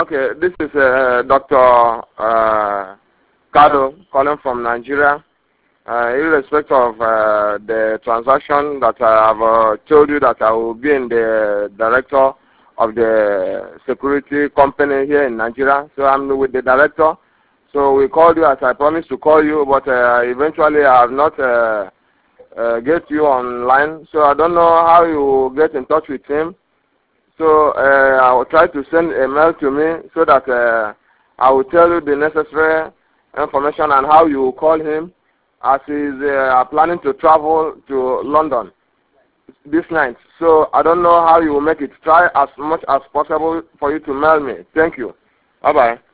Okay, this is Dr. Kado calling from Nigeria. Irrespective of the transaction that I have told you that I will be in the director of the security company here in Nigeria. So I'm with the director. So we called you as I promised to call you, but eventually I have not get you online. So I don't know how you get in touch with him. So I will try to send a mail to me so that I will tell you the necessary information and how you will call him, as he is planning to travel to London this night. So I don't know how you will make it. Try as much as possible for you to mail me. Thank you. Bye-bye.